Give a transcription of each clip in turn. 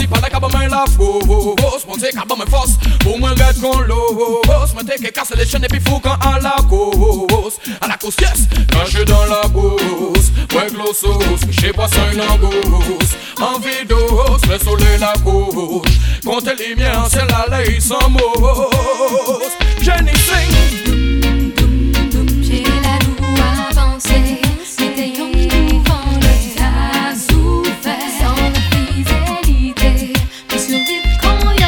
passer par la cabane la fausse. Monter cabane force, pour moi regarde qu'on l'ose. Monter que casse les chaînes et puis fou quand à la cause. À la cause, yes, caché dans la bourse. Ouais, glossos, chez poisson une langouste. Envie d'os, le soleil la couche. Comptez les miens, c'est la lait sans mots. Jenny sing. J'ai la roue avancée, c'était un devant le cas souffert. Sans la fidélité, pour survivre quand y'a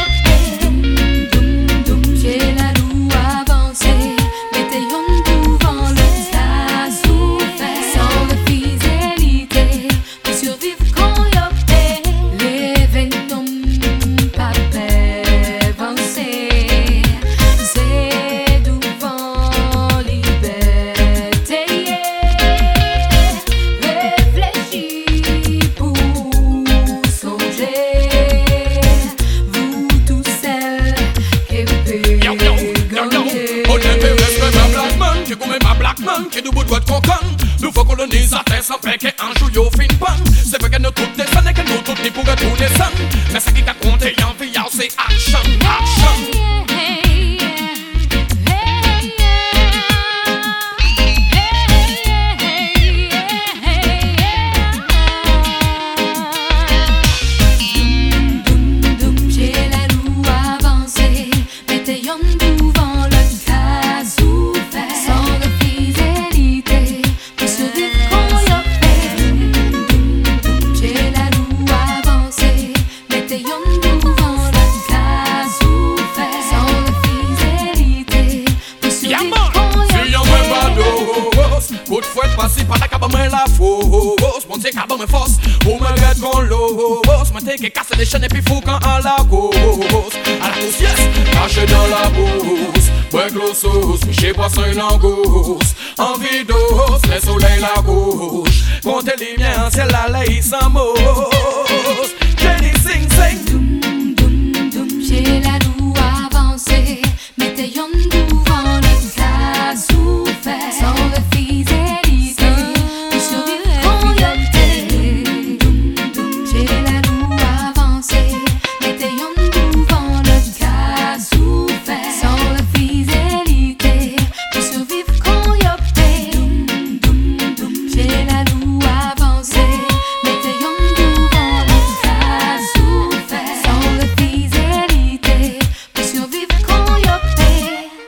fait. J'ai la roue avancée, c'était un devant le cas souffert. Sans la fidélité, pour survivre quand y'a fait. Les vêtements pas avancés. C'est devant liberté. Réfléchis pour songer. Vous tous seuls qui pouvez gagner. On aime respect ma black man, qui gomme ma black man, qui du bout de votre concon. Nous faut colonisateur sans paix qu'un jour yo fin pan. C'est vrai que nous toutes des années, que nous toutes les pourrait tout descendre. Mais ce qui t'a compté en vie, c'est action, action. J'ai la roue avancée, mettez yon devant le cas souffert. Sans la fidélité, pour survivre quand y'a fait. J'ai la roue avancée, mettez yon devant le cas souffert. Sans la fidélité, pour survivre quand y'a fait. Si y'en même pas d'os, coup de fouette passé par la cabane la fausse. Monter cabane force, pour me regarde qu'on l'ose. Monter que casse les chaînes et puis fou quand à la cause. À la cause, yes, caché dans la bourse. Ouais, glossos, chez poisson une langouste. Envie d'os, le soleil la couche. Comptez les miens, c'est la lait sans mots.